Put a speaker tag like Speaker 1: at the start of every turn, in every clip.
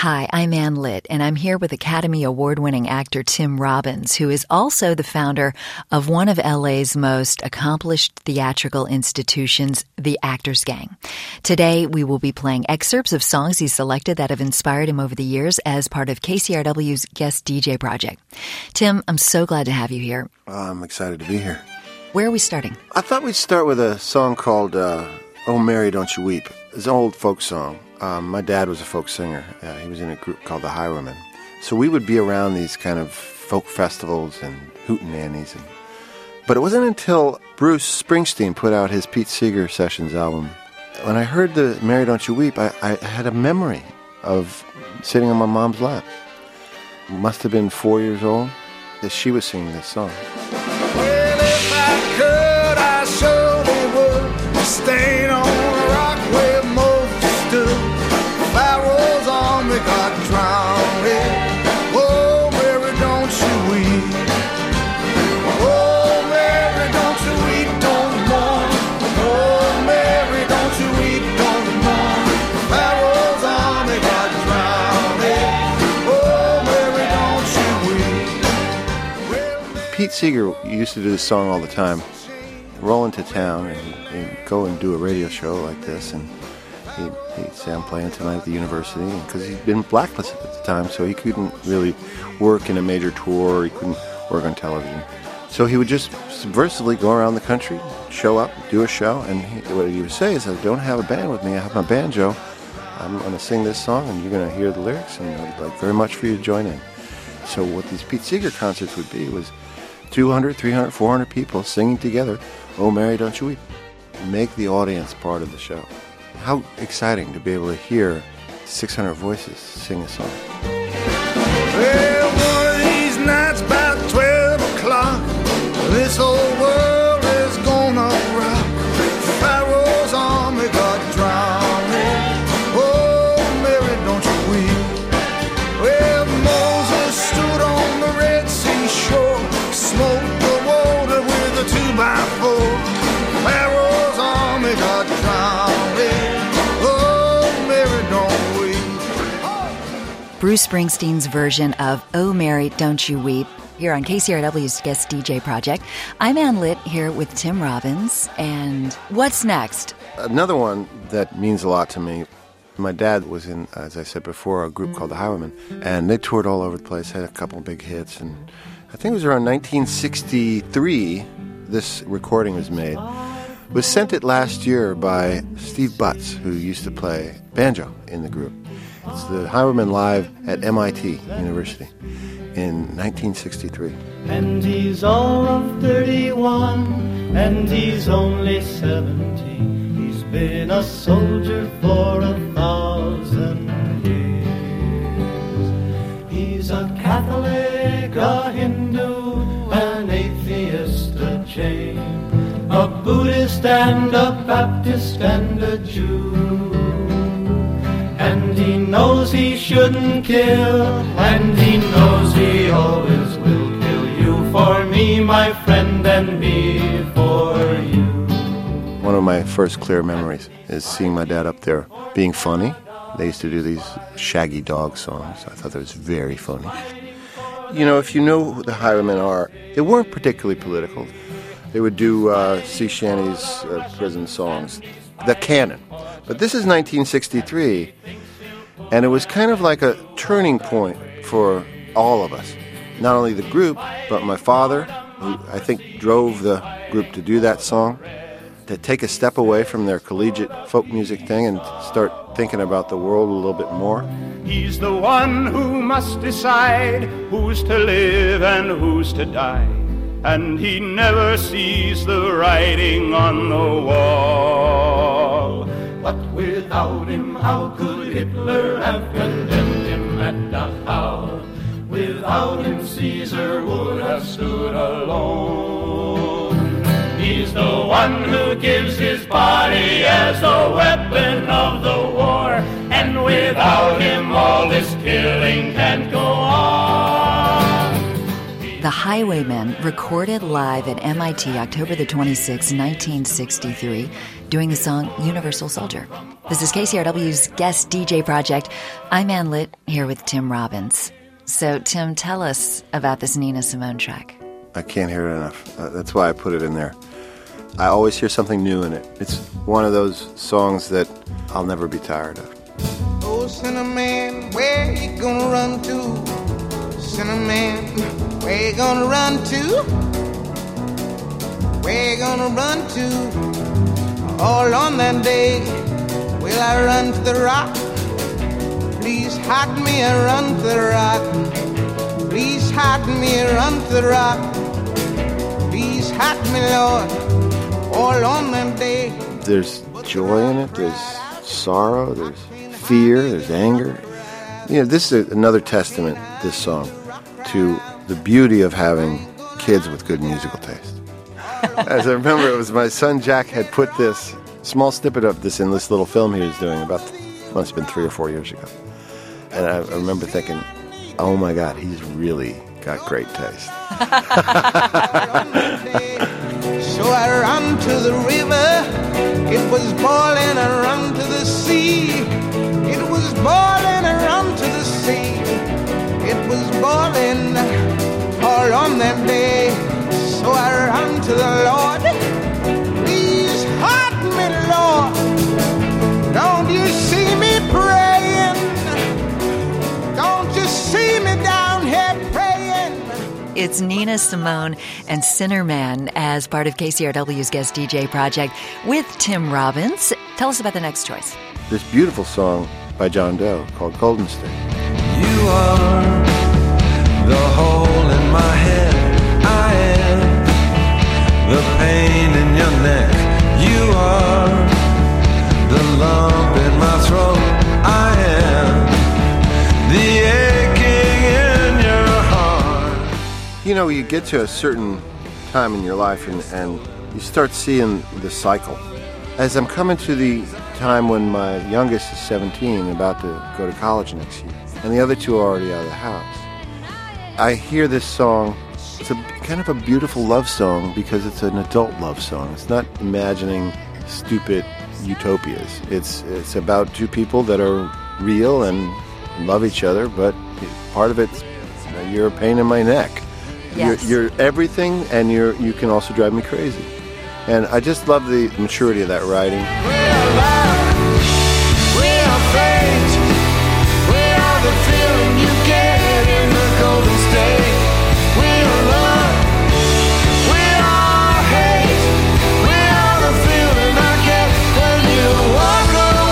Speaker 1: Hi, I'm Ann Litt, and I'm here with Academy Award-winning actor Tim Robbins, who is also the founder of one of LA's most accomplished theatrical institutions, the Actors Gang. Today, we will be playing excerpts of songs he's selected that have inspired him over the years as part of KCRW's Guest DJ project. Tim, I'm so glad to have you here.
Speaker 2: I'm excited to be here.
Speaker 1: Where are we starting?
Speaker 2: I thought we'd start with a song called Oh Mary, Don't You Weep. It's an old folk song. My dad was a folk singer. He was in a group called the Highwaymen. So we would be around these kind of folk festivals and hootenannies. But it wasn't until Bruce Springsteen put out his Pete Seeger Sessions album. When I heard the Mary, Don't You Weep, I had a memory of sitting on my mom's lap. Must have been 4 years old that she was singing this song.
Speaker 3: Well, if I could, I surely would stay on a rock where Moses stood. Pharaoh's army got drowned. Oh, Mary, don't you weep. Oh, Mary, don't you weep, don't mourn. Oh, Mary, don't you weep, don't mourn. Pharaoh's army got drowned. Oh, Mary, don't you weep.
Speaker 2: Pete Seeger used to do this song all the time. Roll into town and go and do a radio show like this, and he'd say, I'm playing tonight at the university, because he'd been blacklisted at the time, so he couldn't really work in a major tour, or he couldn't work on television. So he would just subversively go around the country, show up, do a show, and what he would say is, I don't have a band with me, I have my banjo, I'm going to sing this song, and you're going to hear the lyrics, and I'd like very much for you to join in. So what these Pete Seeger concerts would be was 200, 300, 400 people singing together, Oh Mary, Don't You Weep. Make the audience part of the show. How exciting to be able to hear 600 voices sing a song.
Speaker 3: Well, one of these nights about 12 o'clock, this whole world is gonna rock. Pharaoh's army got drowned. Oh, Mary, don't you weep. Well, Moses stood on the Red Sea shore, smoked the water with a 2x4. Pharaoh's army got drowned.
Speaker 1: Bruce Springsteen's version of Oh Mary, Don't You Weep here on KCRW's Guest DJ project. I'm Ann Litt here with Tim Robbins, and what's next?
Speaker 2: Another one that means a lot to me. My dad was in, as I said before, a group called the Highwaymen, and they toured all over the place, had a couple big hits, and I think it was around 1963 this recording was made. It was sent it last year by Steve Butts, who used to play banjo in the group. It's the Highwaymen live at MIT University in 1963.
Speaker 4: And he's all of 31, and he's only 17. He's been a soldier for 1,000 years. He's a Catholic, a Hindu, an atheist, a Jain, a Buddhist and a Baptist and a Jew. And he knows he shouldn't kill, and he knows he always will kill you for me, my friend, and me for you.
Speaker 2: One of my first clear memories is seeing my dad up there being funny. They used to do these Shaggy Dog songs. I thought that was very funny. You know, if you know who the Highwaymen are, they weren't particularly political. They would do sea shanties, prison songs, the canon. But this is 1963, and it was kind of like a turning point for all of us. Not only the group, but my father, who I think drove the group to do that song, to take a step away from their collegiate folk music thing and start thinking about the world a little bit more.
Speaker 4: He's the one who must decide who's to live and who's to die. And he never sees the writing on the wall. But without him, how could Hitler have condemned him at Dachau? Without him, Caesar would have stood alone. He's the one who gives his body as a weapon of the war. And without him, all this killing can't go on.
Speaker 1: The Highwaymen, recorded live at MIT October the 26th, 1963, doing the song Universal Soldier. This is KCRW's Guest DJ Project. I'm Ann Litt, here with Tim Robbins. So, Tim, tell us about this Nina Simone track.
Speaker 2: I can't hear it enough. That's why I put it in there. I always hear something new in it. It's one of those songs that I'll never be tired of.
Speaker 3: Oh, Cinnamon, where you gonna run to? Cinnamon, where you gonna run to? Where you gonna run to? All on that day, will I run to the rock? Please hide me and run to the rock. Please hide me and run to the rock. Please hide me, Lord, all on that day.
Speaker 2: There's joy in it, there's sorrow, there's fear, there's anger. You know, this is another testament, this song, to the beauty of having kids with good musical taste. As I remember, it was my son Jack had put this small snippet of this in this little film he was doing must have been 3 or 4 years ago. And I remember thinking, oh my God, he's really got great taste.
Speaker 3: So I ran to the river, it was boiling, I ran to the sea. It was boiling, I ran to the sea. It was boiling all on that day. So I ran to the Lord, please hide me, Lord. Don't you see me praying? Don't you see me down here praying?
Speaker 1: It's Nina Simone and Sinner Man as part of KCRW's Guest DJ Project with Tim Robbins. Tell us about the next choice.
Speaker 2: This beautiful song by John Doe called Golden State.
Speaker 5: You are the hole in my head. I am the pain in your neck. You are the lump in my throat. I am the aching in your heart.
Speaker 2: You know, you get to a certain time in your life and you start seeing the cycle. As I'm coming to the time when my youngest is 17, about to go to college next year, and the other two are already out of the house, I hear this song. It's a kind of a beautiful love song because it's an adult love song. It's not imagining stupid utopias. It's about two people that are real and love each other, but part of it's you're a pain in my neck.
Speaker 1: Yes.
Speaker 2: You're everything, and you can also drive me crazy. And I just love the maturity of that writing.
Speaker 3: We're love, we're fate, we're the feeling you get in the Golden State. We're love, we're hate, we're the feeling I get when you walk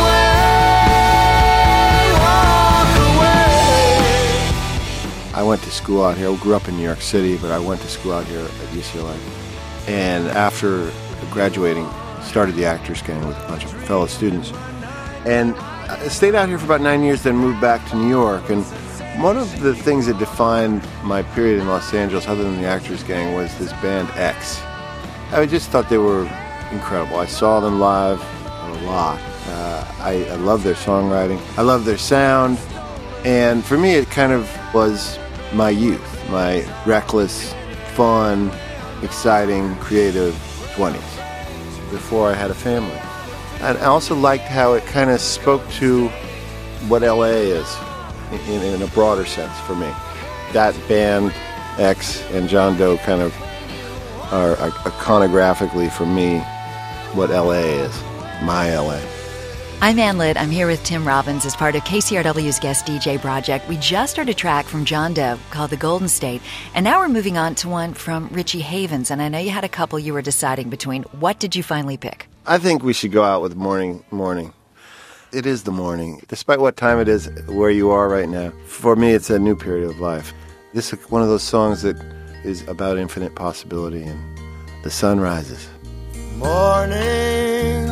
Speaker 3: away.
Speaker 2: I went to school out here. I grew up in New York City, but I went to school out here at UCLA. And after graduating, started the Actors Gang with a bunch of fellow students. And I stayed out here for about 9 years, then moved back to New York. And one of the things that defined my period in Los Angeles, other than the Actors Gang, was this band X. I just thought they were incredible. I saw them live a lot. I love their songwriting. I love their sound. And for me, it kind of was my youth, my reckless, fun, exciting, creative 20s, before I had a family. And I also liked how it kind of spoke to what LA is in a broader sense for me. That band, X and John Doe, kind of are iconographically for me what LA is, my LA.
Speaker 1: I'm Ann Litt. I'm here with Tim Robbins as part of KCRW's Guest DJ Project. We just heard a track from John Doe called The Golden State, and now we're moving on to one from Richie Havens. And I know you had a couple you were deciding between. What did you finally pick?
Speaker 2: I think we should go out with Morning. It is the morning. Despite what time it is, where you are right now, for me it's a new period of life. This is one of those songs that is about infinite possibility, and the sun rises.
Speaker 3: Morning,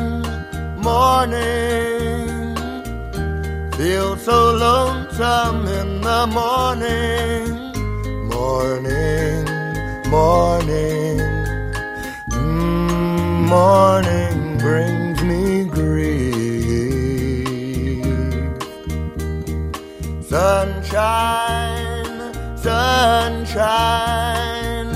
Speaker 3: morning, feel so lonesome in the morning. Morning, morning, morning brings me grief. Sunshine, sunshine,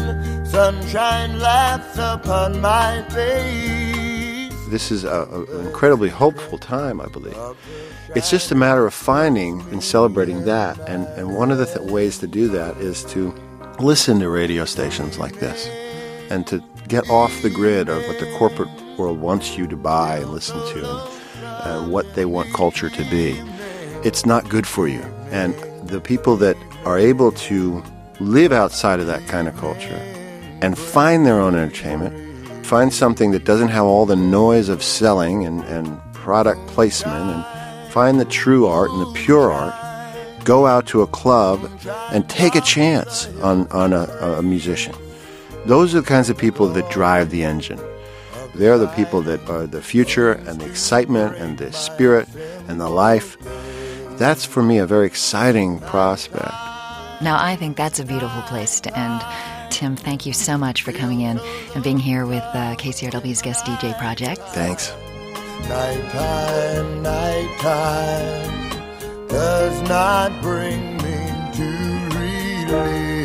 Speaker 3: sunshine laughs upon my face.
Speaker 2: This is an incredibly hopeful time, I believe. It's just a matter of finding and celebrating that. And one of the ways to do that is to listen to radio stations like this and to get off the grid of what the corporate world wants you to buy and listen to and what they want culture to be. It's not good for you. And the people that are able to live outside of that kind of culture and find their own entertainment, find something that doesn't have all the noise of selling and product placement, and find the true art and the pure art, go out to a club and take a chance on a musician. Those are the kinds of people that drive the engine. They're the people that are the future and the excitement and the spirit and the life. That's, for me, a very exciting prospect.
Speaker 1: Now, I think that's a beautiful place to end. Tim, thank you so much for coming in and being here with KCRW's Guest DJ Project.
Speaker 2: Thanks.
Speaker 3: Nighttime, nighttime does not bring me to relief.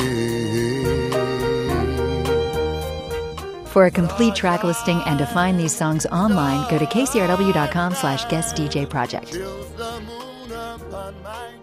Speaker 1: For a complete track listing and to find these songs online, go to kcrw.com/guestdjproject.
Speaker 3: Till the moon upon my